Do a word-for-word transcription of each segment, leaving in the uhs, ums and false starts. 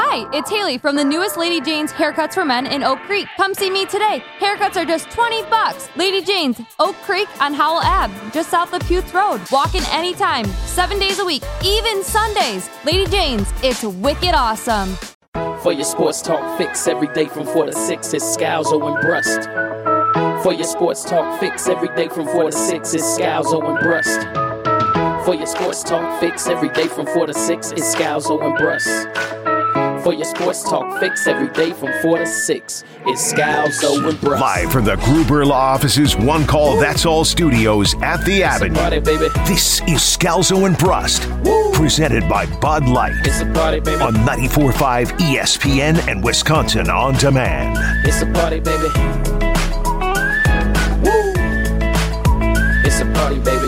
Hi, it's Haley from the newest Lady Jane's Haircuts for Men in Oak Creek. Come see me today. Haircuts are just twenty bucks. Lady Jane's, Oak Creek on Howell Ave, just south of Puth Road. Walk in anytime, seven days a week, even Sundays. Lady Jane's, it's wicked awesome. For your sports talk fix every day from four to six, it's Scalzo and Brust. For your sports talk fix every day from four to six, it's Scalzo and Brust. For your sports talk fix every day from four to six, it's Scalzo and Brust. For your sports talk fix every day from four to six, it's Scalzo and Brust. Live from the Gruber Law Office's One Call That's All studios at the Avenue. Party, baby. This is Scalzo and Brust, Woo. Presented by Bud Light. It's a party, baby. On ninety-four point five E S P N and Wisconsin On Demand. It's a party, baby. Woo. It's a party, baby.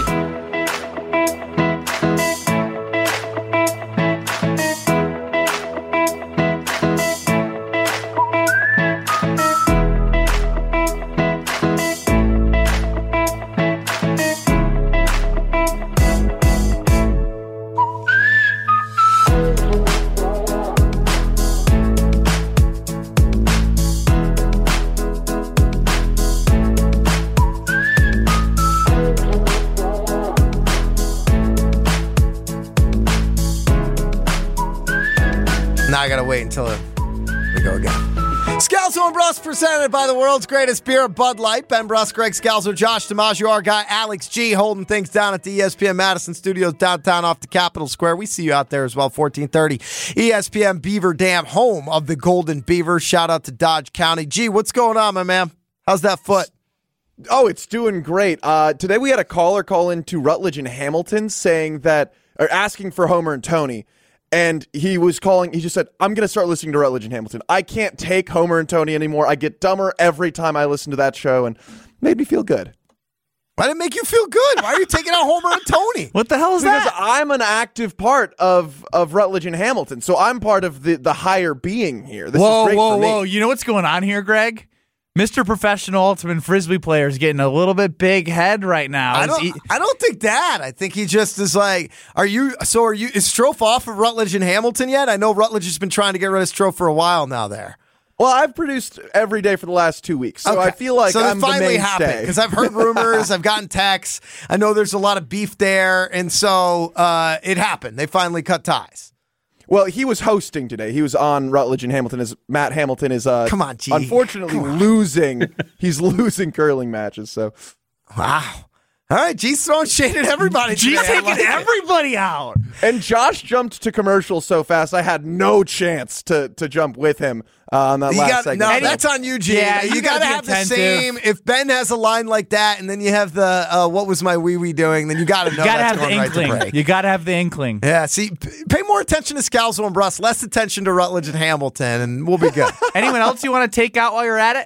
Now I gotta wait until we go again. Scalzo and Brust presented by the world's greatest beer, Bud Light. Ben Brust, Greg Scalzo, Josh DiMaggio, our guy Alex G, holding things down at the E S P N Madison Studios downtown off the Capitol Square. We see you out there as well, fourteen thirty E S P N Beaver Dam, home of the Golden Beavers. Shout out to Dodge County. G, what's going on, my man? How's that foot? Oh, it's doing great. Uh, today we had a caller call into Rutledge and Hamilton saying that, or asking for Homer and Tony. And he was calling, he just said, I'm going to start listening to Rutledge and Hamilton. I can't take Homer and Tony anymore. I get dumber every time I listen to that show, and made me feel good. Why did it make you feel good? Why are you taking out Homer and Tony? What the hell is because that? Because I'm an active part of, of Rutledge and Hamilton, so I'm part of the, the higher being here. This whoa, is great whoa, for me. whoa. You know what's going on here, Greg? Mister Professional Ultimate Frisbee player is getting a little bit big head right now. I don't, he, I don't think that. I think he just is like, are you, so are you, is Strofe off of Rutledge and Hamilton yet? I know Rutledge has been trying to get rid of Strofe for a while now there. Well, I've produced every day for the last two weeks, so okay. I feel like so I'm finally the mainstay. happened because I've heard rumors, I've gotten texts. I know there's a lot of beef there, and so uh, it happened. They finally cut ties. Well, he was hosting today. He was on Rutledge and Hamilton. As Matt Hamilton is, uh, come on, G. unfortunately Come on. losing. He's losing curling matches. So, wow. All right, G's throwing shade at everybody. G's today. taking like everybody out. And Josh jumped to commercials so fast, I had no chance to to jump with him uh, on that You last got, segment. no, So- that's on you, G. Yeah, you, you got to gotta be have the attentive. same. If Ben has a line like that, and then you have the uh, "What was my wee wee doing?" Then you got to know You gotta that's have the going right to inkling. break. You gotta have the inkling. Yeah, see, p- pay more attention to Scalzo and Brust, less attention to Rutledge and Hamilton, and we'll be good. Anyone else you want to take out while you're at it?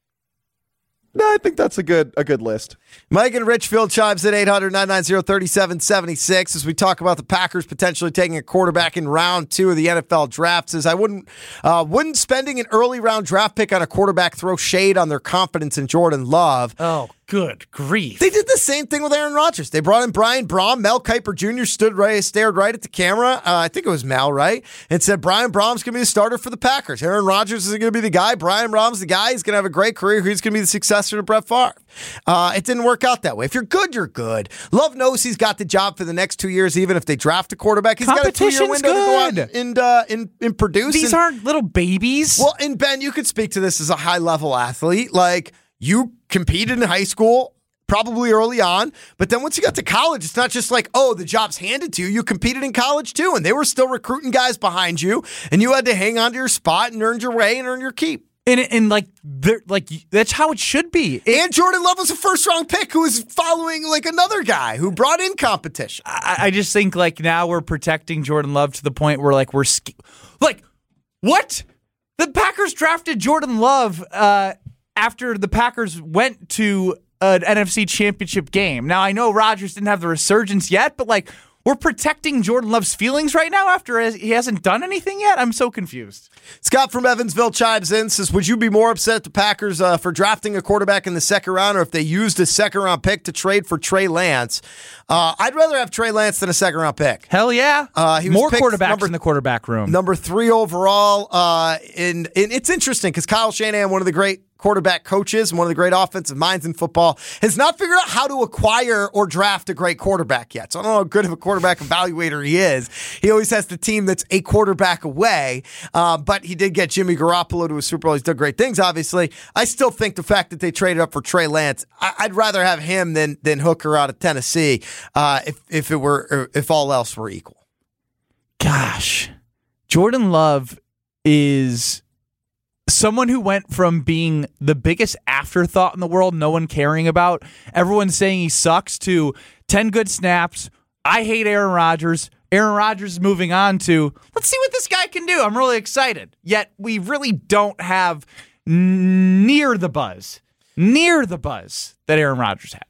No, I think that's a good a good list. Mike in Richfield chimes at eight hundred, nine nine zero, three seven seven six as we talk about the Packers potentially taking a quarterback in round two of the N F L draft. Says, I wouldn't, uh, wouldn't spending an early round draft pick on a quarterback throw shade on their confidence in Jordan Love. Oh, good grief. They did the same thing with Aaron Rodgers. They brought in Brian Braum. Mel Kiper Junior stood right, stared right at the camera. Uh, I think it was Mel, right? And said, Brian Braum's going to be the starter for the Packers. Aaron Rodgers is going to be the guy. Brian Braum's the guy. He's going to have a great career. He's going to be the successor to Brett Favre. Uh, it didn't work out that way. If you're good, you're good. Love knows he's got the job for the next two years, even if they draft a quarterback. He's got a two-year window good. to go out and, uh, and, and produce. These and, aren't little babies. Well, and Ben, you could speak to this as a high-level athlete. Like, you competed in high school, probably early on, but then once you got to college, it's not just like, oh, the job's handed to you. You competed in college too, and they were still recruiting guys behind you, and you had to hang on to your spot and earn your way and earn your keep. And, and like, they're, like that's how it should be. It, And Jordan Love was a first-round pick who was following like another guy who brought in competition. I, I just think like now we're protecting Jordan Love to the point where like we're sk- like what? The Packers drafted Jordan Love uh, after the Packers went to an N F C Championship game. Now I know Rodgers didn't have the resurgence yet, but like we're protecting Jordan Love's feelings right now after he hasn't done anything yet? I'm so confused. Scott from Evansville chimes in, says, would you be more upset at the Packers uh, for drafting a quarterback in the second round or if they used a second round pick to trade for Trey Lance? Uh, I'd rather have Trey Lance than a second round pick. Hell yeah. Uh, he was more picked quarterbacks number, in the quarterback room. Number three overall. Uh, and, and it's interesting because Kyle Shanahan, one of the great quarterback coaches and one of the great offensive minds in football, has not figured out how to acquire or draft a great quarterback yet. So I don't know how good of a quarterback evaluator he is. He always has the team that's a quarterback away, uh, but he did get Jimmy Garoppolo to a Super Bowl. He's done great things, obviously. I still think the fact that they traded up for Trey Lance, I- I'd rather have him than than Hooker out of Tennessee uh, if if it were if all else were equal. Gosh, Jordan Love is someone who went from being the biggest afterthought in the world, no one caring about, everyone saying he sucks, to ten good snaps. I hate Aaron Rodgers. Aaron Rodgers is moving on to, let's see what this guy can do. I'm really excited. Yet we really don't have near the buzz, near the buzz that Aaron Rodgers had.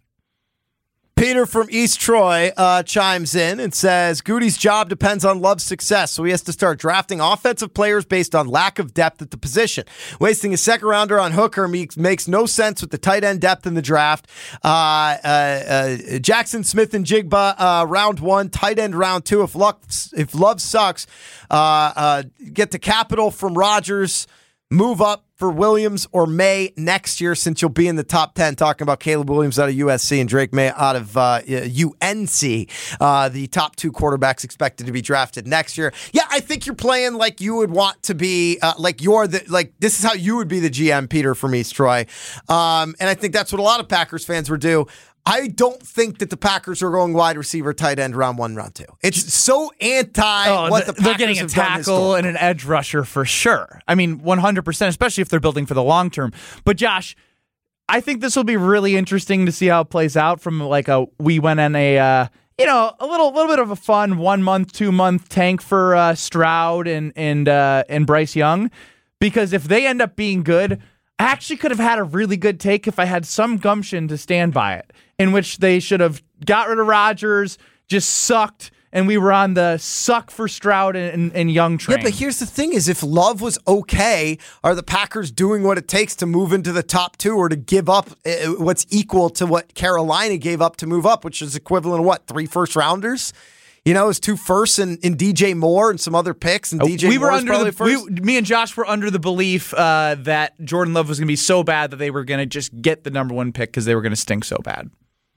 Peter from East Troy uh, chimes in and says, Goody's job depends on Love's success, so he has to start drafting offensive players based on lack of depth at the position. Wasting a second rounder on Hooker makes, makes no sense with the tight end depth in the draft. Uh, uh, uh, Jackson Smith and Jigba, uh, round one, tight end round two. If, luck, if Love sucks, uh, uh, get the capital from Rodgers. Move up for Williams or May next year, since you'll be in the top ten. Talking about Caleb Williams out of U S C and Drake May out of uh, U N C. Uh, the top two quarterbacks expected to be drafted next year. Yeah, I think you're playing like you would want to be, uh, like you're the, like this is how you would be the G M, Peter from East Troy. Um, and I think that's what a lot of Packers fans would do. I don't think that the Packers are going wide receiver, tight end, round one, round two. It's so anti oh, what the Packers they're getting a have done tackle and an edge rusher for sure. I mean, one hundred percent, especially if they're building for the long term. But Josh, I think this will be really interesting to see how it plays out. From like a we went on a uh, you know a little little bit of a fun one month, two month tank for uh, Stroud and and uh, and Bryce Young, because if they end up being good, I actually could have had a really good take if I had some gumption to stand by it, in which they should have got rid of Rodgers, just sucked, and we were on the suck for Stroud and, and, and Young train. Yeah, but here's the thing is, if Love was okay, are the Packers doing what it takes to move into the top two or to give up uh, what's equal to what Carolina gave up to move up, which is equivalent of what, three first rounders? You know, it's two firsts and, and D J Moore and some other picks, and D J we Moore were is under probably the first. we, me and Josh were under the belief uh, that Jordan Love was going to be so bad that they were going to just get the number one pick because they were going to stink so bad.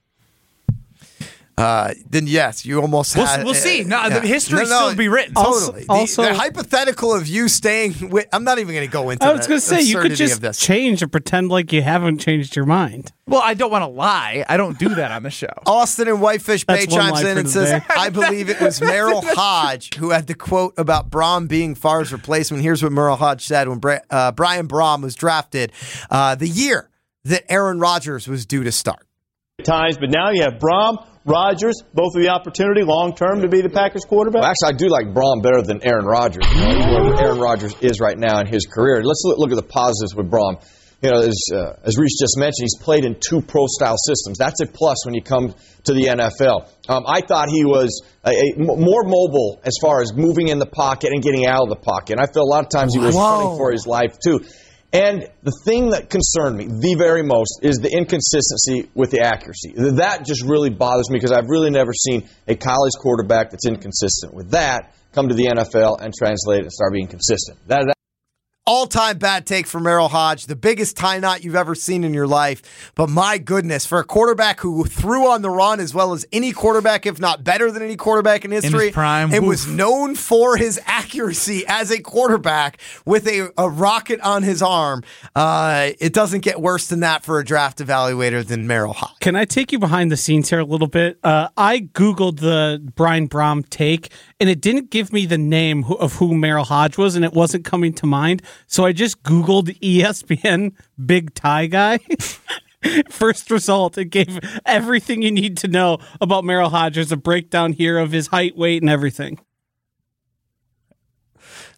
Uh, then yes, you almost we'll, had. We'll see. No, yeah. the history no, no, still be written. Totally. Also, the, also the hypothetical of you staying with. I'm not even going to go into. I was going to say you could just this. change and pretend like you haven't changed your mind. Well, I don't want to lie. I don't do that on the show. Austin and Whitefish Bay That's one chimes lie in for and the says, day. I believe it was Merrill Hodge who had the quote about Braum being Favre's replacement. Here's what Merrill Hodge said when Bra- uh, Brian Braum was drafted uh, the year that Aaron Rodgers was due to start. Times, but now you have Braum, Rodgers, both of the opportunity long-term to be the Packers quarterback? Well, actually, I do like Braum better than Aaron Rodgers. You know, where Aaron Rodgers is right now in his career. Let's look, look at the positives with Braum. You know, as, uh, as Reese just mentioned, he's played in two pro-style systems. That's a plus when you come to the N F L. Um, I thought he was a, a, more mobile as far as moving in the pocket and getting out of the pocket. And I feel a lot of times he was Whoa. running for his life, too. And the thing that concerned me the very most is the inconsistency with the accuracy. That just really bothers me because I've really never seen a college quarterback that's inconsistent with that come to the N F L and translate it and start being consistent. That, that All-time bad take for Merrill Hodge, the biggest tie knot you've ever seen in your life. But my goodness, for a quarterback who threw on the run as well as any quarterback, if not better than any quarterback in history, in his prime, and oof. was known for his accuracy as a quarterback with a, a rocket on his arm, uh, it doesn't get worse than that for a draft evaluator than Merrill Hodge. Can I take you behind the scenes here a little bit? Uh, I Googled the Brian Braum take, and it didn't give me the name of who Merrill Hodge was, and it wasn't coming to mind. So I just Googled E S P N big tie guy. First result, it gave everything you need to know about Merrill Hodge. There's a breakdown here of his height, weight, and everything.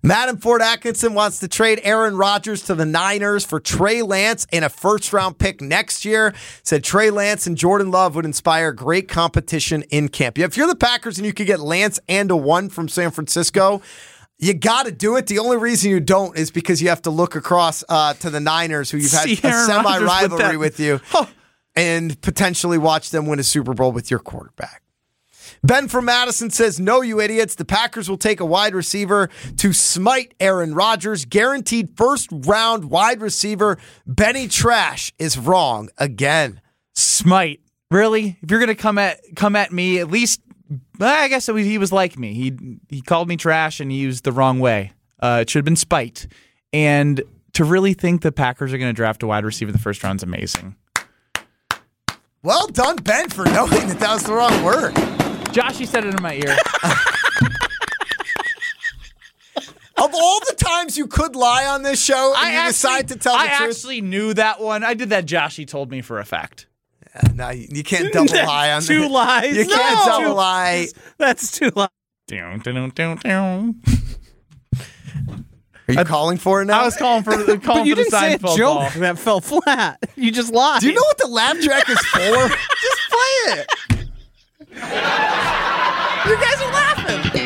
Madam Ford Atkinson wants to trade Aaron Rodgers to the Niners for Trey Lance and a first-round pick next year. Said Trey Lance and Jordan Love would inspire great competition in camp. If you're the Packers and you could get Lance and a one from San Francisco, you got to do it. The only reason you don't is because you have to look across uh, to the Niners, who you've had See a Aaron semi-rivalry with with, with you, huh. and potentially watch them win a Super Bowl with your quarterback. Ben from Madison says, no, you idiots. The Packers will take a wide receiver to smite Aaron Rodgers. Guaranteed first-round wide receiver Benny Trash is wrong again. Smite. Really? If you're going to come at come at me, at least, I guess it was, he was like me. He he called me trash and he used the wrong way. Uh, it should have been spite. And to really think the Packers are going to draft a wide receiver in the first round is amazing. Well done, Ben, for knowing that that was the wrong word. Joshy said it in my ear. Of all the times you could lie on this show, and I you actually, decide to tell the I truth. I actually knew that one. I did that Joshy told me for a fact. Yeah, no, you, you can't double lie on two that. lies. You can't No. double lie. That's too lies. Down, down, down, down. Are you calling for it now? I was calling for, calling But you for the didn't say a Seinfeld joke ball. that fell flat. You just lied. Do you know what the laugh track is for? Just play it. You guys are laughing.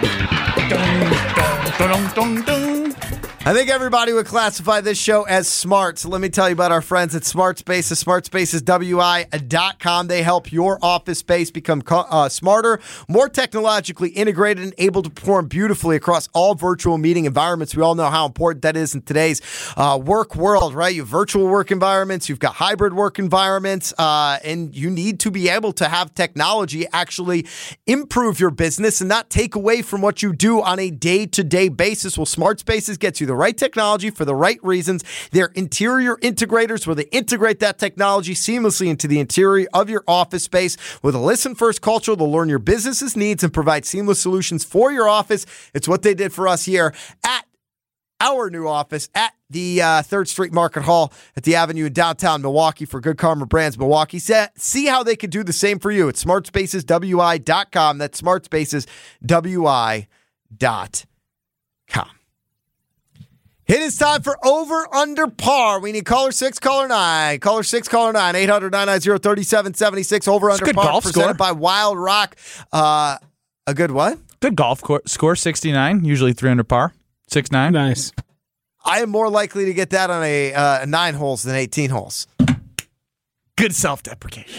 Dun, dun, dun, dun. I think everybody would classify this show as smart. So let me tell you about our friends at Smart Spaces. Smart Spaces W I dot com. They help your office space become uh, smarter, more technologically integrated, and able to perform beautifully across all virtual meeting environments. We all know how important that is in today's uh, work world, right? You have virtual work environments, you've got hybrid work environments, uh, and you need to be able to have technology actually improve your business and not take away from what you do on a day-to-day basis. Well, Smart Spaces gets you the right technology for the right reasons. They're interior integrators where they integrate that technology seamlessly into the interior of your office space. With a listen-first culture, they'll learn your business's needs and provide seamless solutions for your office. It's what they did for us here at our new office at the uh, third Street Market Hall at the Avenue in downtown Milwaukee for Good Karma Brands Milwaukee. See how they could do the same for you at Smart Spaces W I dot com. That's Smart Spaces W I dot com. It is time for Over Under Par. We need caller six, caller nine. Caller six, caller nine. eight hundred, nine nine zero, three seven seven six. Over Under good Par golf presented score. by Wild Rock. Uh, a good what? Good golf cor- score, sixty-nine, usually three under par, six nine. Nice. I am more likely to get that on a uh, nine holes than eighteen holes. Good self-deprecation. Oh,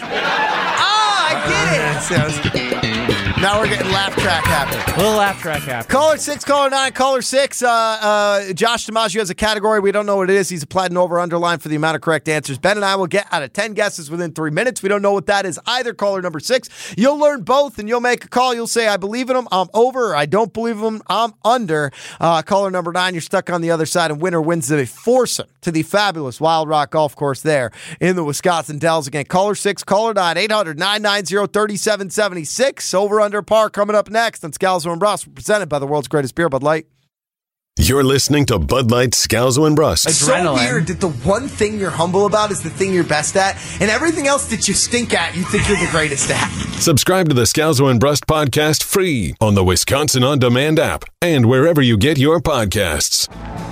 I get it. Now we're getting laugh track happening. A little laugh track happening. Caller six, caller nine, caller six. Uh, uh, Josh DiMaggio has a category. We don't know what it is. He's applied an over underline for the amount of correct answers. Ben and I will get out of ten guesses within three minutes. We don't know what that is either. Caller number six. You'll learn both, and you'll make a call. You'll say, I believe in him, I'm over, or I don't believe him, I'm under. Uh, caller number nine, you're stuck on the other side, and winner wins the foursome to the fabulous Wild Rock Golf Course there in the Wisconsin Dells. Again, caller six, caller nine, eight hundred, nine nine zero, three seven seven six. Over Under Par coming up next on Scalzo and Brust, presented by the world's greatest beer, Bud Light. You're listening to Bud Light Scalzo and Brust. It's so weird that the one thing you're humble about is the thing you're best at, and everything else that you stink at, you think you're the greatest at. Subscribe to the Scalzo and Brust podcast free on the Wisconsin On Demand app and wherever you get your podcasts.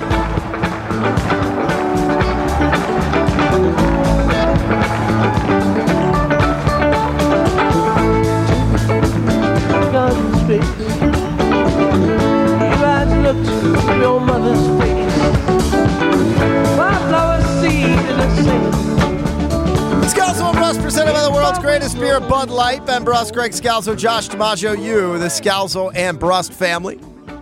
Your mother's face. My flower seed in a sea. Scalzo and Brust, presented by the world's greatest beer, Bud Light. Ben Brust, Greg Scalzo, Josh DiMaggio, you, the Scalzo and Brust family.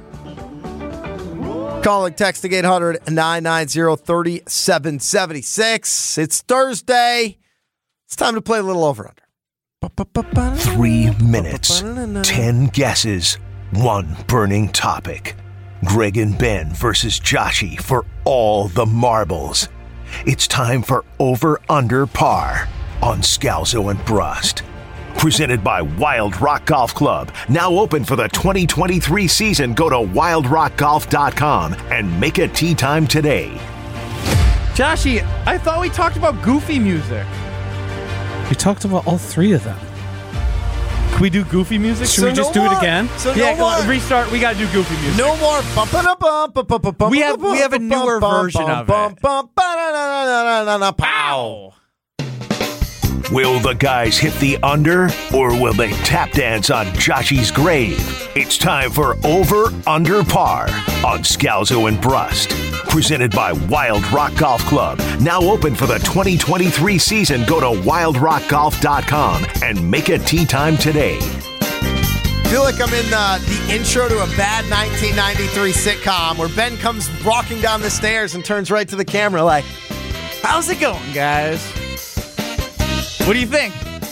Calling, texting eight hundred, nine nine zero, three seven seven six. It's Thursday. It's time to play a little over-under. Three minutes, ten guesses, one burning topic. Greg and Ben versus Joshy for all the marbles. It's time for Over Under Par on Scalzo and Brust. Presented by Wild Rock Golf Club. Now open for the twenty twenty-three season. Go to wild rock golf dot com and make a tee time today. Joshy, I thought we talked about Goofy music. We talked about all three of them. Can we do goofy music? Should So we just no do more. it again? So yeah, no come on, more. restart. We gotta do goofy music. No more. Bum, ba, da, bum, ba, ba, ba, bum, We have- ba, we have a bum, newer bum, version bum, of bum, it. bum, ba, da, da, da, da, da, da, pow. Will the guys hit the under or will they tap dance on Joshy's grave? It's time for Over Under Par on Scalzo and Brust. Presented by Wild Rock Golf Club. Now open for the twenty twenty-three season. Go to wild rock golf dot com and make a tee time today. I feel like I'm in uh, the intro to a bad nineteen ninety-three sitcom where Ben comes walking down the stairs and turns right to the camera like, How's it going, guys? What do you think?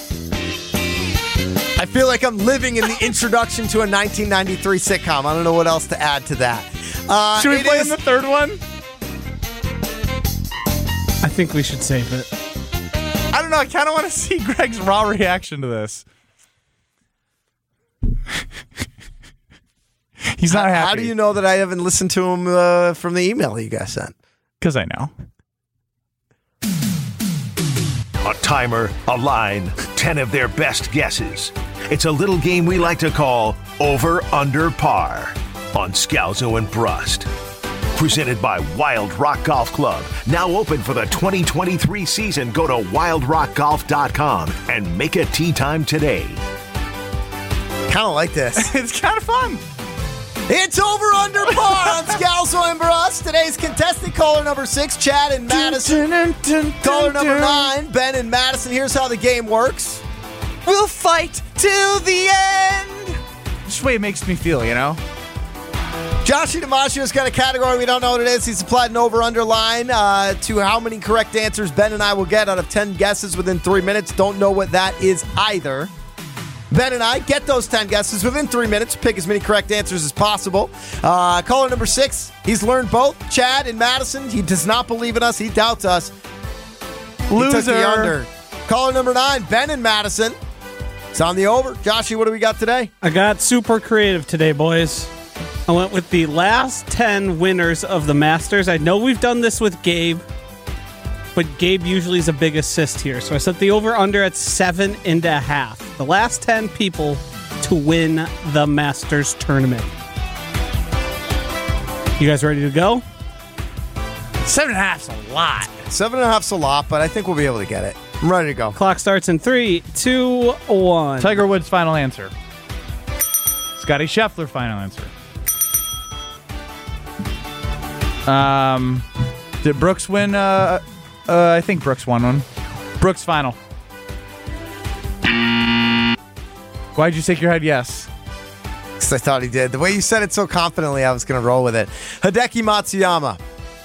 I feel like I'm living in the introduction to a nineteen ninety-three sitcom. I don't know what else to add to that. Uh, Should we it play is- in the third one? I think we should save it. I don't know. I kind of want to see Greg's raw reaction to this. He's not happy. How do you know that I haven't listened to him uh, from the email you guys sent? Because I know. A timer, a line, ten of their best guesses. It's a little game we like to call Over Under Par on Scalzo and Brust. Presented by Wild Rock Golf Club. Now open for the twenty twenty-three season. Go to wild rock golf dot com and make a tee time today. Kind of like this. It's kind of fun. It's Over Under Par on Scalzo and Brust. Today's contestant, caller number six, Chad and Madison. Caller number nine, Ben and Madison. Here's how the game works. We'll fight till the end. Just the way it makes me feel, you know? Joshy DiMaggio's got a category. We don't know what it is. He's applied an over-under line uh, to how many correct answers Ben and I will get out of ten guesses within three minutes. Don't know what that is either. Ben and I get those ten guesses within three minutes. Pick as many correct answers as possible. Uh, caller number six, he's learned both. Chad and Madison, he does not believe in us. He doubts us. He took Loser. the under. Caller number nine, Ben and Madison. It's on the over. Joshy, what do we got today? I got super creative today, boys. I went with the last ten winners of the Masters. I know we've done this with Gabe, but Gabe usually is a big assist here. So I set the over-under at seven and a half. The last ten people to win the Masters tournament. You guys ready to go? Seven and a half's a lot. Seven and a half's a lot, but I think we'll be able to get it. I'm ready to go. Clock starts in three, two, one. Tiger Woods' final answer. Scotty Scheffler, final answer. Um, did Brooks win? Uh, uh, I think Brooks won one. Brooks final. Why'd you shake your head? Yes. Because I thought he did. The way you said it so confidently, I was going to roll with it. Hideki Matsuyama.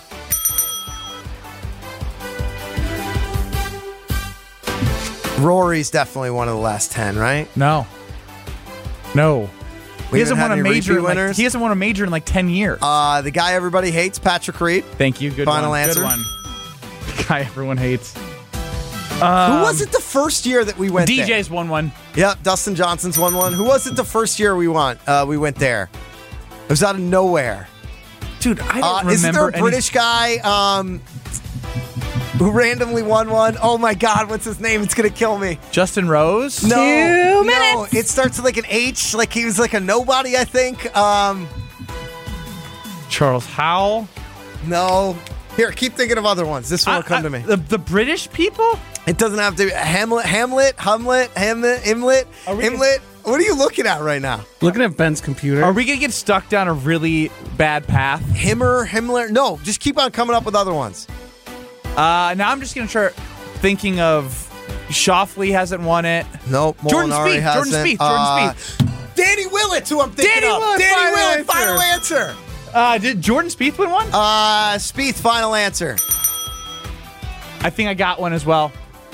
Rory's definitely one of the last ten, right? No. No. We he hasn't haven't won a had any major. repeat In like, winners? he hasn't won a major in like ten years. Uh, the guy everybody hates, Patrick Reed. Thank you. Good final one. answer. Good one. The guy everyone hates. Who Um, was it the first year that we went D there? J's won one. Yep, Dustin Johnson's won one. Who was it the first year we won? Uh, we went there. It was out of nowhere. Dude, I don't Uh, remember isn't there a any- British guy um, who randomly won one? Oh my God, what's his name? It's gonna kill me. Justin Rose? No, no, it starts with like an H. Like he was like a nobody, I think. Um, Charles Howell? no, here, keep thinking of other ones. This one will I- come I- to me. The, the British people? It doesn't have to be Hamlet, Hamlet, Hamlet, Hamlet, Imlet, Are we Imlet. What are you looking at right now? Looking at Ben's computer. Are we going to get stuck down a really bad path? Himmer, Himmler. No, just keep on coming up with other ones. Uh, now I'm just going to start thinking of Shoffley hasn't won it. Nope. Jordan Molinari Spieth, Jordan hasn't. Spieth, Jordan Uh, Spieth. Danny Willett, who I'm thinking Danny of. Willett, Danny final Willett, answer. final answer. Uh, did Jordan Spieth win one? Uh, Spieth, final answer. I think I got one as well.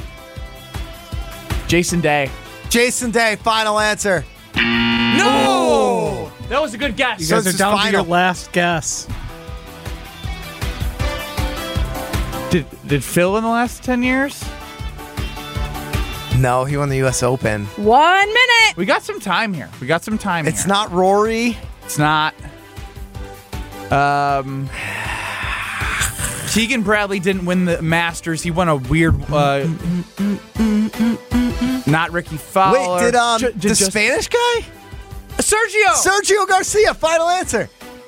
Jason Day. Jason Day, final answer. No! That was a good guess. You So guys this are is down to final. your last guess. Did, did Phil win the last ten years? No, he won the U S Open. One minute. We got some time here. We got some time It's here. not Rory. It's not. Um, Keegan Bradley didn't win the Masters. He won a weird, uh, not Ricky Fowler. Wait, did um, J- the just, Spanish guy? Sergio! Sergio Garcia, final answer.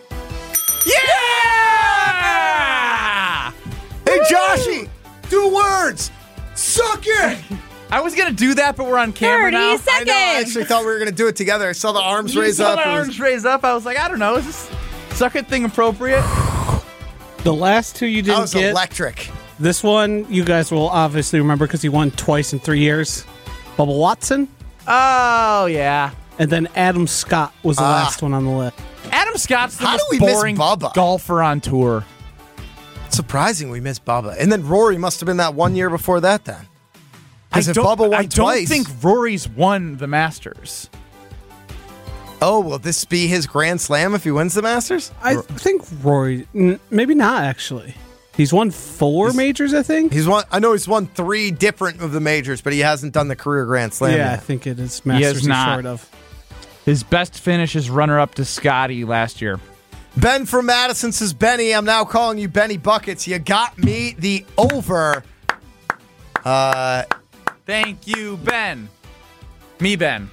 Yeah! Hey, Joshy, two words. Suck it. I was going to do that, but we're on camera thirty now. seconds. I know, I actually thought we were going to do it together. I saw the arms You raised saw up. the It was- arms raised up. I was like, I don't know. Is this suck it thing appropriate? The last two you That didn't was get. electric. This one you guys will obviously remember because he won twice in three years. Bubba Watson, Oh, yeah. and then Adam Scott was the Ah. last one on the list. Adam Scott's the How do most we miss boring Bubba? golfer on tour. Surprising we missed Bubba. And then Rory must have been that one year before that then. Because I if don't, Bubba won I don't twice. think Rory's won the Masters. Oh, will this be his Grand Slam if he wins the Masters? I think Rory, n- maybe not actually. He's won four majors, I think. He's won. I know he's won three different of the majors, but he hasn't done the career Grand Slam yeah, I yet. think it is He has Masters he's not. short of. His best finish is runner-up to Scotty last year. Ben from Madison says, Benny, I'm now calling you Benny Buckets. You got me the over. Uh, Thank you, Ben. Me, Ben.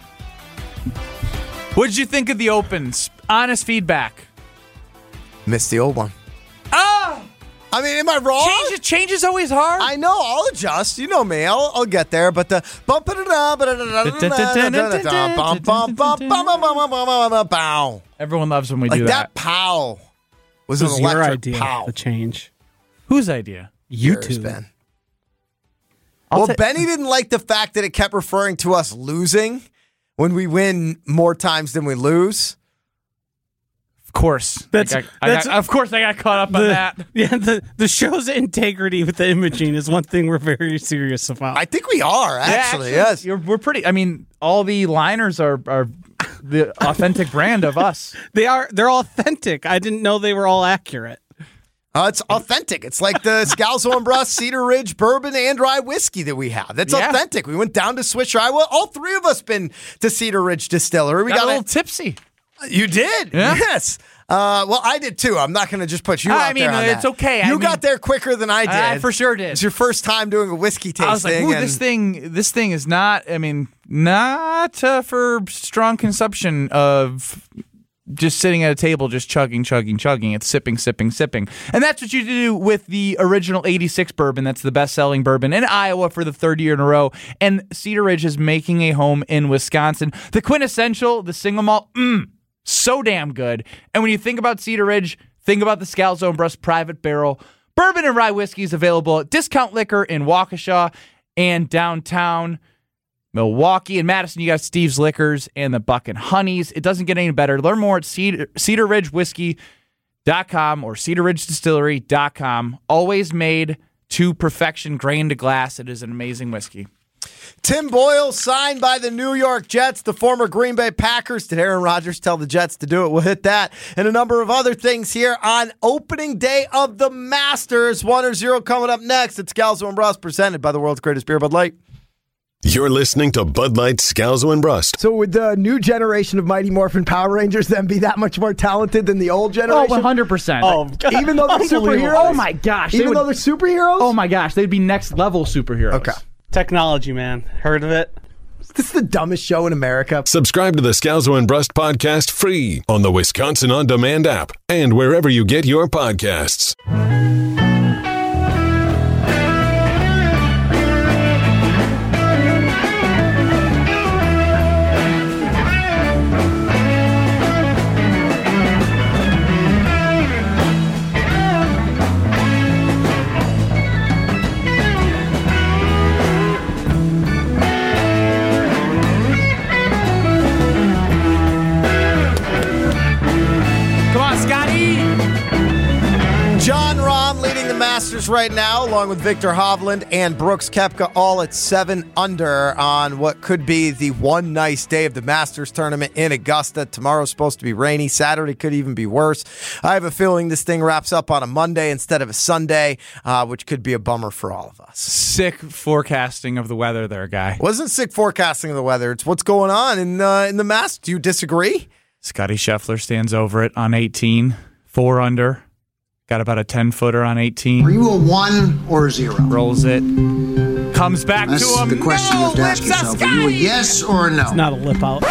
What did you think of the Opens? Honest feedback. missed the old one. Oh! I mean, am I wrong? Change, change is always hard. I know. I'll adjust. You know me. I'll, I'll get there. But the bump it bow. Everyone loves when we Like do that that. pow was It an was your electric idea, pow. the change. Whose idea? Yours, YouTube. Ben. I'll Well, ta- Benny didn't like the fact that it kept referring to us losing when we win more times than we lose. Of course. That's- I got, I that's- got- of course, I got caught up on The- that. Yeah, the, the show's integrity with the imaging is one thing we're very serious about. I think we are, actually. Yeah, yes. You're, we're pretty. I mean, all the liners are, are the authentic brand of us. they are they're authentic. I didn't know they were all accurate. Uh, it's authentic. It's like the Scalzo and Bruss Cedar Ridge bourbon and rye whiskey that we have. That's Yeah. authentic. We went down to Swisher, Iowa. All three of us been to Cedar Ridge Distillery. We Got, got, a little it. tipsy. You did? Yeah. Yes. Uh, well, I did too. I'm not going to just put you I out mean, there on it's that. okay. I You mean- got there quicker than I did. I for sure did. It's your first time doing a whiskey tasting. I was like, ooh, and this thing, this thing is not. I mean, not uh, for strong consumption of just sitting at a table, just chugging, chugging, chugging. It's sipping, sipping, sipping, and that's what you do with the original eighty-six bourbon. That's the best-selling bourbon in Iowa for the third year in a row. And Cedar Ridge is making a home in Wisconsin. The quintessential, the single malt, mmm, so damn good. And when you think about Cedar Ridge, think about the Scalzo and Bruss Private Barrel. Bourbon and rye whiskey is available at Discount Liquor in Waukesha and downtown Milwaukee. In Madison, you got Steve's Liquors and the Buck and Honeys. It doesn't get any better. Learn more at Cedar, cedar ridge whiskey dot com or cedar ridge distillery dot com. Always made to perfection, grain to glass. It is an amazing whiskey. Tim Boyle signed by the New York Jets, the former Green Bay Packers. Did Aaron Rodgers tell the Jets to do it? We'll hit that and a number of other things here on opening day of the Masters. One or zero coming up next. It's Scalzo and Bruss, presented by the world's greatest beer, Bud Light. You're listening to Bud Light, Scalzo, and Bruss. So would the new generation of Mighty Morphin Power Rangers then be that much more talented than the old Oh, generation? one hundred percent. Oh, even though they're superheroes? Oh, my gosh. Even They would- though they're superheroes? Oh, my gosh. They'd be next level superheroes. Okay. Technology, man. Heard of it? This is the dumbest show in America. Subscribe to the Scalzo and Bruss podcast free on the Wisconsin On Demand app and wherever you get your podcasts. Come on, Scotty. John Rahm leading the Masters right now, along with Victor Hovland and Brooks Koepka, all at seven under on what could be the one nice day of the Masters tournament in Augusta. Tomorrow's supposed to be rainy. Saturday could even be worse. I have a feeling this thing wraps up on a Monday instead of a Sunday, uh, which could be a bummer for all of us. Sick forecasting of the weather there, guy. Wasn't sick forecasting of the weather. It's what's going on in uh, in the Masters. Do you disagree? Scotty Scheffler stands over it on eighteen, four under. Got about a ten-footer on eighteen. Are you a one or a zero? Rolls it. Comes back That's to him. the question you have to ask yourself. Are you a yes or a no? It's not a lip out.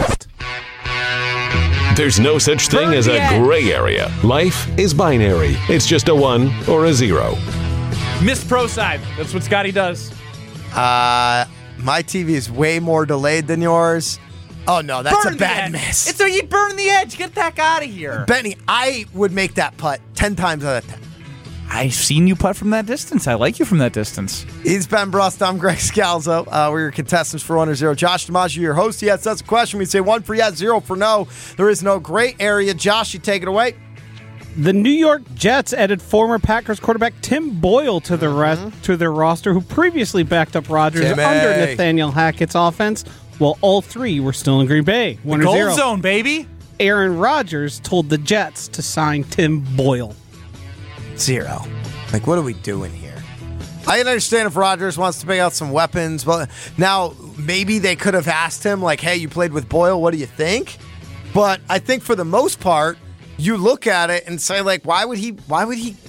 There's no such thing as a gray area. Life is binary. It's just a one or a zero. Missed pro side. That's what Scotty does. Uh, my T V is way more delayed than yours. Oh, no, that's Burn a the bad edge. miss. It's a you burn the edge. Get the heck out of here. Benny, I would make that putt ten times out of ten. I've seen you putt from that distance. I like you from that distance. He's Ben Brust. I'm Greg Scalzo. Uh, we're your contestants for one or zero. Josh DiMaggio, your host. He asks us a question. We say one for yes, zero for no. There is no gray area. Josh, you take it away. The New York Jets added former Packers quarterback Tim Boyle to the rest, mm-hmm. to their roster, who previously backed up Rodgers Timmy. under Nathaniel Hackett's offense, while all three were still in Green Bay. One the or gold zero. zone, baby. Aaron Rodgers told the Jets to sign Tim Boyle. Zero. Like, what are we doing here? I can understand if Rodgers wants to pick out some weapons, but now maybe they could have asked him, like, hey, you played with Boyle, what do you think? But I think for the most part, you look at it and say, like, why would he why would he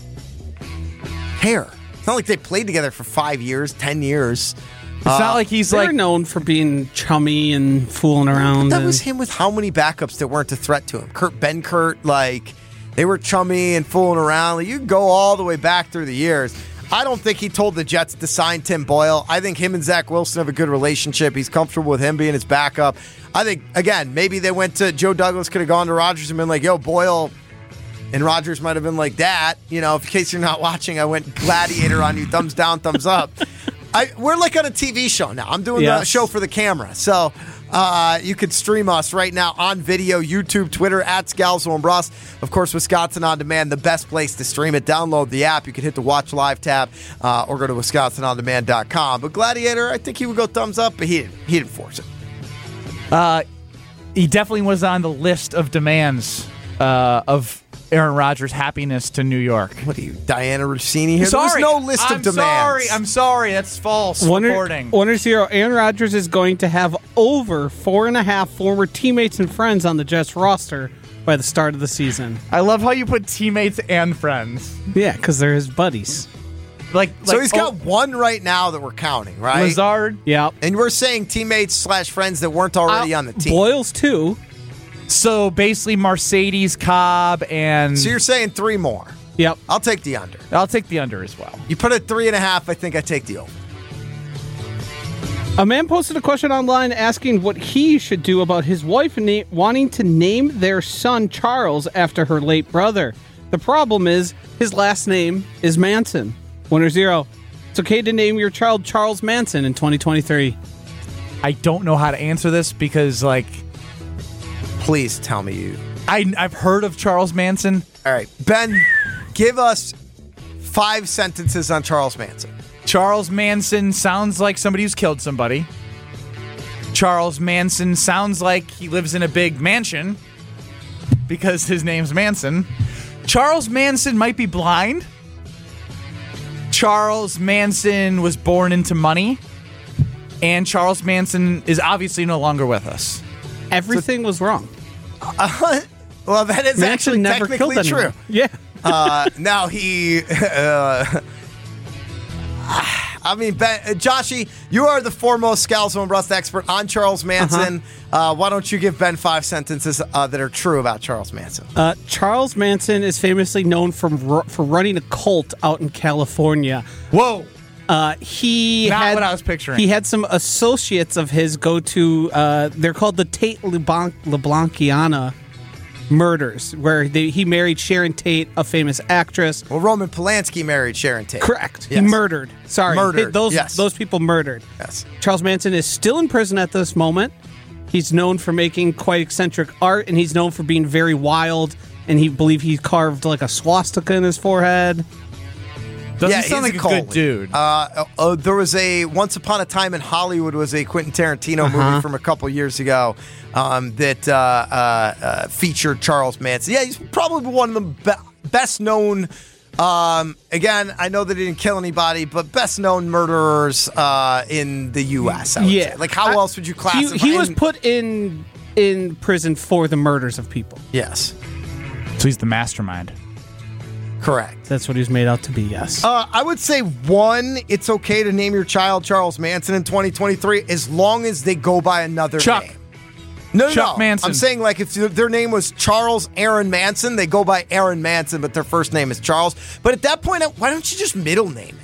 care? It's not like they played together for five years, ten years. It's uh, not like he's They're like known for being chummy and fooling around. That and, was him with how many backups that weren't a threat to him? Kurt Benkert, like, they were chummy and fooling around. Like, you can go all the way back through the years. I don't think he told the Jets to sign Tim Boyle. I think him and Zach Wilson have a good relationship. He's comfortable with him being his backup. I think, again, maybe they went to Joe Douglas, could have gone to Rodgers and been like, yo, Boyle, and Rodgers might have been like that. You know, in case you're not watching, I went gladiator on you, thumbs down, thumbs up. I, we're like on a T V show now. I'm doing yes. the show for the camera. So uh, you could stream us right now on video, YouTube, Twitter, at Scalzo and Brust. Of course, Wisconsin On Demand, the best place to stream it. Download the app. You can hit the Watch Live tab uh, or go to Wisconsin On Demand dot com. But Gladiator, I think he would go thumbs up, but he didn't, he didn't force it. Uh, he definitely was on the list of demands uh, of Aaron Rodgers' happiness to New York. What are you, Diana Rossini here? Sorry. There was no list I'm of demands. sorry. I'm sorry. That's false one reporting. Or, one or zero. Aaron Rodgers is going to have over four and a half former teammates and friends on the Jets roster by the start of the season. I love how you put teammates and friends. Yeah, because they're his buddies. Like, so like, he's got oh, one right now that we're counting, right? Lazard. Yeah. And we're saying teammates slash friends that weren't already uh, on the team. Boyle's two. So basically Mercedes, Cobb, and... So you're saying three more. Yep. I'll take the under. I'll take the under as well. You put it three and a half, I think I take the over. A man posted a question online asking what he should do about his wife na- wanting to name their son Charles after her late brother. The problem is his last name is Manson. One or zero. It's okay to name your child Charles Manson in twenty twenty-three. I don't know how to answer this because, like... Please tell me you. I, I've heard of Charles Manson. All right. Ben, give us five sentences on Charles Manson. Charles Manson sounds like somebody who's killed somebody. Charles Manson sounds like he lives in a big mansion because his name's Manson. Charles Manson might be blind. Charles Manson was born into money. And Charles Manson is obviously no longer with us. Everything so, was wrong. Uh, well, that is Manson actually never technically killed true. Anyone. Yeah. uh, now he... Uh, I mean, Ben, uh, Joshy, you are the foremost Scalzo and Brust expert on Charles Manson. Uh-huh. Uh, why don't you give Ben five sentences uh, that are true about Charles Manson? Uh, Charles Manson is famously known from for running a cult out in California. Whoa. Uh, he Not had, what I was picturing. He had some associates of his go to, uh, they're called the Tate LeBlanc, LeBlanciana murders, where they, he married Sharon Tate, a famous actress. Well, Roman Polanski married Sharon Tate. Correct. Yes. He murdered. Sorry. Murdered. Those, yes. those people murdered. Yes. Charles Manson is still in prison at this moment. He's known for making quite eccentric art, and he's known for being very wild, and he believe he carved like a swastika in his forehead. Doesn't yeah, sound like a, a good dude. Uh, uh, there was a Once Upon a Time in Hollywood was a Quentin Tarantino uh-huh. movie from a couple years ago um, that uh, uh, uh, featured Charles Manson. Yeah, he's probably one of the be- best known. Um, again, I know they didn't kill anybody, but best known murderers uh, in the U S I would yeah, say. Like how I, else would you classify? He, he was in, put in in prison for the murders of people. Yes, so he's the mastermind. Correct. That's what he's made out to be, yes. Uh, I would say, one, it's okay to name your child Charles Manson in twenty twenty-three as long as they go by another Chuck. name. No, Chuck no. Manson. I'm saying, like, if their name was Charles Aaron Manson, they go by Aaron Manson, but their first name is Charles. But at that point, why don't you just middle name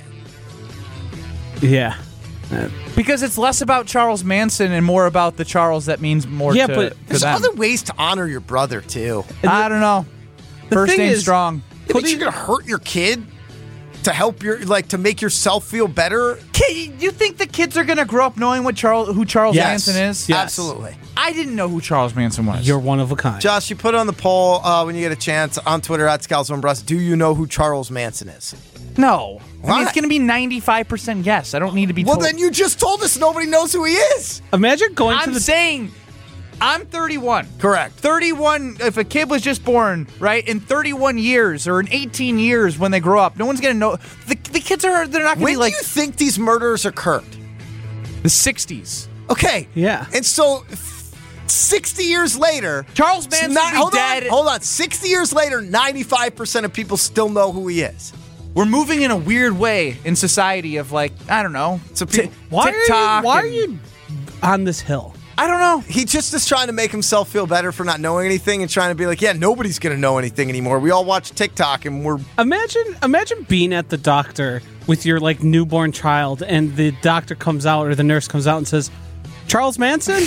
it? Yeah. Because it's less about Charles Manson and more about the Charles that means more Yeah, to, but to There's them. other ways to honor your brother, too. I don't know. First thing name is- strong. You think you're going to hurt your kid to help your, like, to make yourself feel better? Kid, you think the kids are going to grow up knowing what Charles, who Charles Yes. Manson is? Yes. Absolutely. I didn't know who Charles Manson was. You're one of a kind. Josh, you put on the poll uh, when you get a chance on Twitter at Scalzo and Brust. Do you know who Charles Manson is? No. I Why? mean, it's going to be ninety-five percent yes. I don't need to be Well, told. then you just told us nobody knows who he is. Imagine going I'm to the saying I'm thirty-one. Correct. thirty-one, if a kid was just born, right, in thirty-one years or in eighteen years when they grow up, no one's going to know. The, the kids are, they're not going to When be like do you think these murders occurred? the sixties. Okay. Yeah. And so, f- sixty years later, Charles Manson not, be hold dead. on, hold on. sixty years later, ninety-five percent of people still know who he is. We're moving in a weird way in society of like, I don't know, So t- people, Why TikTok. are you, why are and- you on this hill? I don't know. He just is trying to make himself feel better for not knowing anything and trying to be like, yeah, nobody's going to know anything anymore. We all watch TikTok and we're Imagine imagine being at the doctor with your like newborn child and the doctor comes out or the nurse comes out and says, Charles Manson?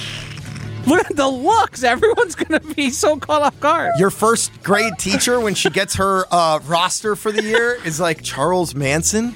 Look at the looks. Everyone's going to be so caught off guard. your first grade teacher when she gets her uh, roster for the year is like Charles Manson.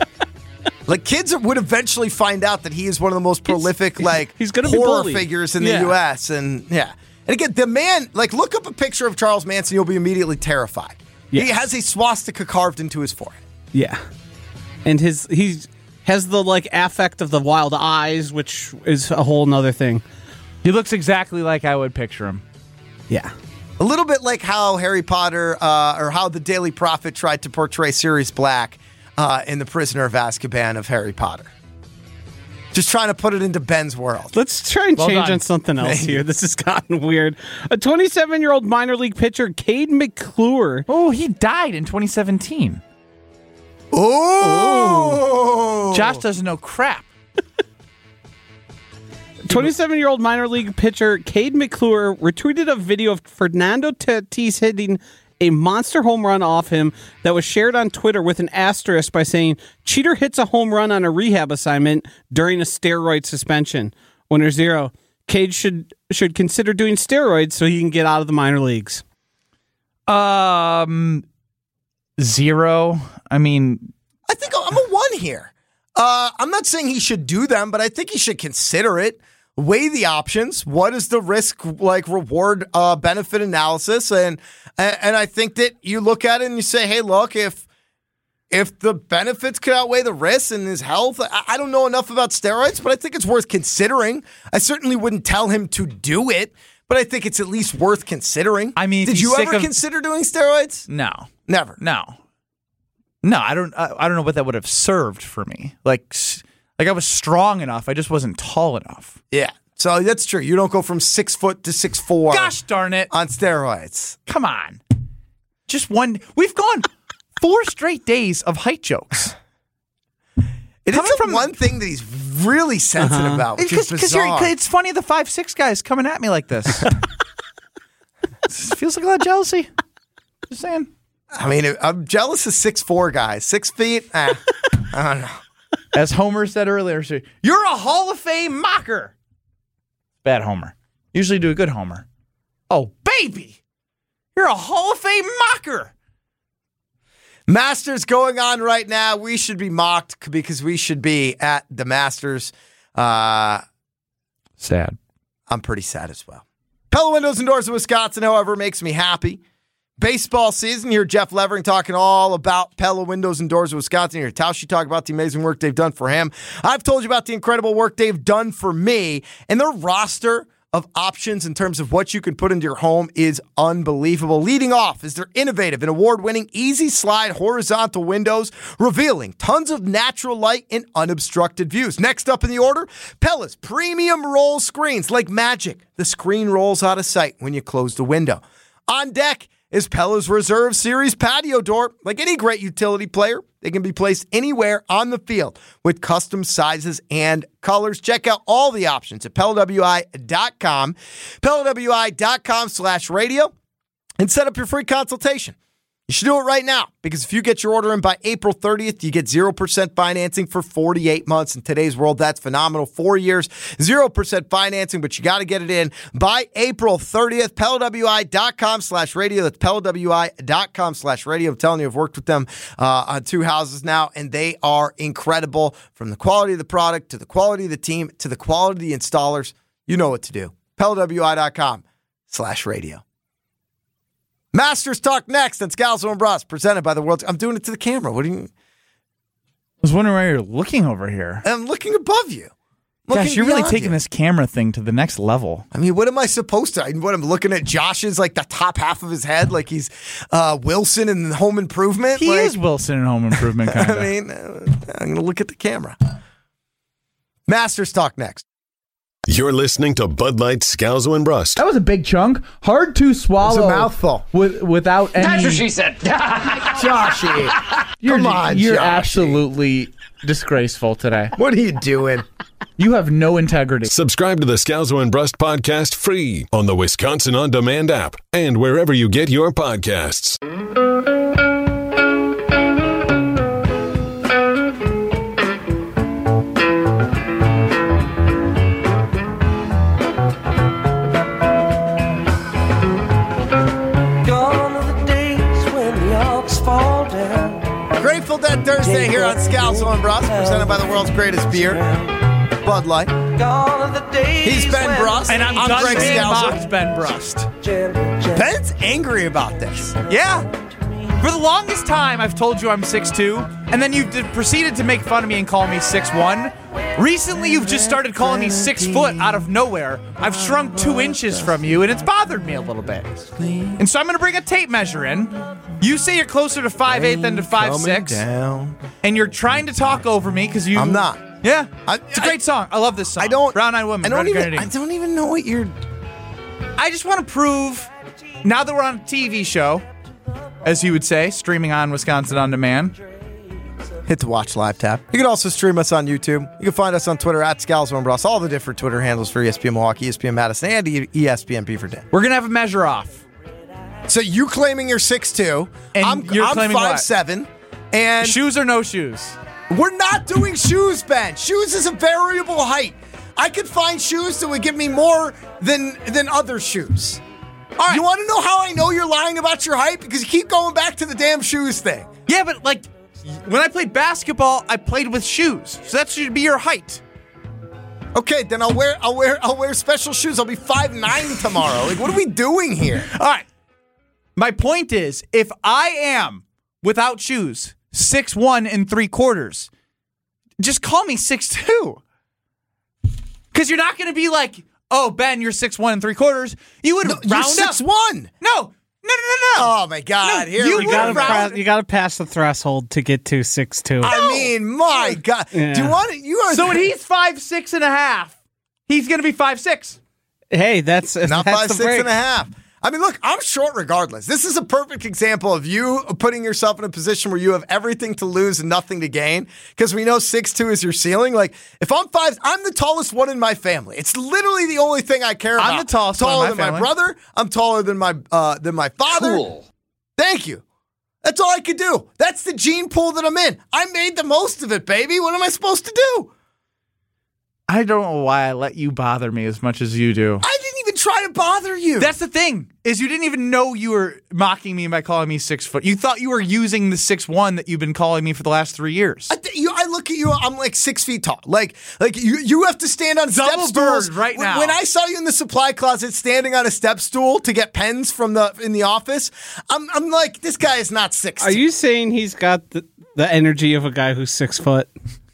Like, kids would eventually find out that he is one of the most prolific, like, he's gonna be horror bullied. figures in the Yeah. U S. And, yeah. And again, the man, like, look up a picture of Charles Manson, you'll be immediately terrified. He Yes. has a swastika carved into his forehead. Yeah. And his he's has the like affect of the wild eyes, which is a whole nother thing. He looks exactly like I would picture him. Yeah. A little bit like how Harry Potter, uh, or how the Daily Prophet tried to portray Sirius Black uh, in The Prisoner of Azkaban of Harry Potter. Just trying to put it into Ben's world. Let's try and Well change done. on something else here. This has gotten weird. A twenty-seven-year-old minor league pitcher, Cade McClure. Oh, he died in twenty seventeen. Oh! Josh doesn't know crap. twenty-seven-year-old minor league pitcher Cade McClure retweeted a video of Fernando Tatis hitting a monster home run off him that was shared on Twitter with an asterisk by saying, cheater hits a home run on a rehab assignment during a steroid suspension. Winner zero. Cade should should consider doing steroids so he can get out of the minor leagues. Um, zero. I mean, I think I'm a one here. Uh, I'm not saying he should do them, but I think he should consider it. Weigh the options. What is the risk, like, reward, uh, benefit analysis? And and I think that you look at it and you say, hey, look, if if the benefits could outweigh the risks in his health, I, I don't know enough about steroids, but I think it's worth considering. I certainly wouldn't tell him to do it, but I think it's at least worth considering. I mean, if did he's you sick ever of- consider doing steroids? no, Never. no, no. I don't. I, I don't know what that would have served for me. Like, s- like I was strong enough. I just wasn't tall enough. Yeah. So that's true. You don't go from six foot to six four. Gosh darn it! On steroids. Come on. Just one. We've gone four straight days of height jokes. It Coming is from- one thing that he's really sensitive about, which is Because bizarre. it's funny the five six guys coming at me like this. Feels like a lot of jealousy. Just saying. I mean, I'm jealous of six four guys. Six feet? Eh, I don't know. As Homer said earlier, you're a Hall of Fame mocker. Bad Homer. Usually do a good Homer. Oh, baby. You're a Hall of Fame mocker. Masters going on right now. We should be mocked because we should be at the Masters. Uh, Sad. I'm pretty sad as well. Pella Windows and Doors of Wisconsin, however, makes me happy. Baseball season. Here, Jeff Levering talking all about Pella Windows and Doors of Wisconsin. Here, Tausch talk about the amazing work they've done for him. I've told you about the incredible work they've done for me, and their roster of options in terms of what you can put into your home is unbelievable. Leading off is their innovative and award-winning Easy Slide horizontal windows, revealing tons of natural light and unobstructed views. Next up in the order, Pella's premium roll screens. Like magic, the screen rolls out of sight when you close the window. On deck is Pella's Reserve Series patio door. Like any great utility player, they can be placed anywhere on the field with custom sizes and colors. Check out all the options at Pella W I dot com, Pella W I dot com slash radio, and set up your free consultation. You should do it right now, because if you get your order in by April thirtieth, you get zero percent financing for forty-eight months. In today's world, that's phenomenal. Four years, zero percent financing, but you got to get it in by April thirtieth. Pella W I dot com slash radio. That's Pella W I dot com slash radio. I'm telling you, I've worked with them uh, on two houses now, and they are incredible. From the quality of the product to the quality of the team to the quality of the installers, you know what to do. Pella W I dot com slash radio. Masters Talk next on Scalzo and Brust, presented by the World's... I'm doing it to the camera. What do you... I was wondering why you're looking over here. I'm looking above you. Gosh, Looking you're really beyond taking you. this camera thing to the next level. I mean, what am I supposed to? I- What I'm looking at Josh's, like, the top half of his head, like he's uh, Wilson in Home Improvement. He like, is Wilson in Home Improvement, kind of. I mean, uh, I'm going to look at the camera. Masters Talk next. You're listening to Bud Light, Scalzo and Brust. That was a big chunk. Hard to swallow. It's a mouthful. With, without any... That's what she said. Joshy. You're, Come on, You're Joshy. absolutely disgraceful today. What are you doing? You have no integrity. Subscribe to the Scalzo and Brust podcast free on the Wisconsin On Demand app and wherever you get your podcasts. Grateful Dead Thursday here on Scalzo and Brust, presented by the world's greatest beer, Bud Light. He's Ben Brust. And I'm, I'm done Greg being Scalzo. mocked, Ben Brust. Ben's angry about this. Yeah. For the longest time, I've told you I'm six two, and then you did, proceeded to make fun of me and call me six one. Recently, you've just started calling me six foot out of nowhere. I've shrunk two inches from you, and it's bothered me a little bit. And so I'm going to bring a tape measure in. You say you're closer to five eight than to five six, down. and you're trying to talk over me because you... I'm not. Yeah. I- it's a great song. I love this song. I don't. Brown Eyed Woman. I don't Red even. Grenadine. I don't even know what you're. I just want to prove, now that we're on a T V show, as you would say, streaming on Wisconsin On Demand. Hit the watch live tab. You can also stream us on YouTube. You can find us on Twitter at Scalzo and Brust. All the different Twitter handles for E S P N Milwaukee, E S P N Madison, and E S P N Beaverton. We're going to have a measure off. So you claiming you're six two, And I'm, you're I'm claiming what? five seven, and Shoes or no shoes? we're not doing shoes, Ben. Shoes is a variable height. I could find shoes that would give me more than than other shoes. All right. You want to know how I know you're lying about your height? Because you keep going back to the damn shoes thing. Yeah, but like, when I played basketball, I played with shoes. So that should be your height. Okay, then I'll wear I'll wear I'll wear special shoes. I'll be five nine tomorrow. Like, what are we doing here? All right. My point is, if I am, without shoes, six one and three quarters, just call me six two. Because you're not going to be like, oh, Ben, you're six one and three quarters. You would No, round you're up. six one. No, no, no, no, no. Oh my God! No, Here you we You go. gotta, round- pass, you gotta pass the threshold to get to six two. I mean, my God! Yeah. Do you want it? You are So when he's five six and a half, he's going to be five six. Hey, that's not that's five the six break. and a half. I mean, look, I'm short regardless. This is a perfect example of you putting yourself in a position where you have everything to lose and nothing to gain, because we know six two is your ceiling. Like, if I'm five, I'm the tallest one in my family. It's literally the only thing I care about. I'm the tallest one in taller my than my family. brother. I'm taller than my uh, than my father. Cool. Thank you. That's all I could do. That's the gene pool that I'm in. I made the most of it, baby. What am I supposed to do? I don't know why I let you bother me as much as you do. I didn't even try to bother you. That's the thing, is you didn't even know you were mocking me by calling me six foot. You thought you were using the six one that you've been calling me for the last three years. I, th- you, I look at you. I'm like six feet tall. Like, like you, you have to stand on step Double stools bird right When- now. When I saw you in the supply closet standing on a step stool to get pens from the in the office, I'm, I'm like, this guy is not six. Are you saying he's got the, the energy of a guy who's six foot?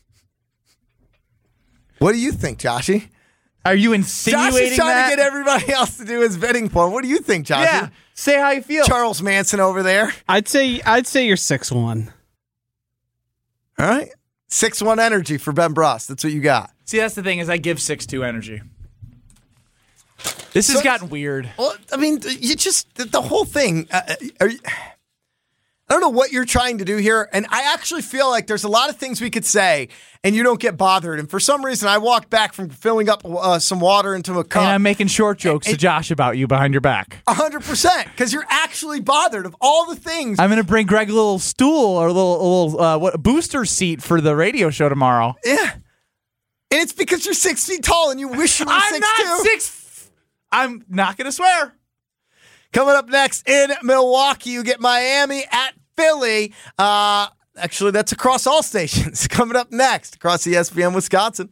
What do you think, Joshy? Are you Josh insinuating is trying that? to get everybody else to do his betting porn. What do you think, Joshy? Yeah, say how you feel. Charles Manson over there. I'd say I'd say you're six one. All right, six one energy for Ben Brust. That's what you got. See, that's the thing, is I give six two energy. This has So- gotten weird. Well, I mean, you just the, the whole thing. Uh, are you, I don't know what you're trying to do here, and I actually feel like there's a lot of things we could say, and you don't get bothered. And for some reason, I walked back from filling up uh, some water into a cup. And I'm making short jokes and, to Josh about you behind your back. A hundred percent, because you're actually bothered of all the things. I'm going to bring Greg a little stool or a little, a little uh, what booster seat for the radio show tomorrow. Yeah, and it's because you're six feet tall and you wish you were I'm six not two. six. I'm not going to swear. Coming up next in Milwaukee, you get Miami at Philly. Uh, actually, that's across all stations. Coming up next across E S P N Wisconsin.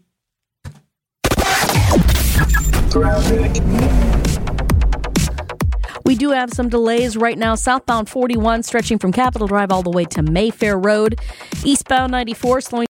We do have some delays right now. Southbound forty-one stretching from Capitol Drive all the way to Mayfair Road. Eastbound ninety-four slowing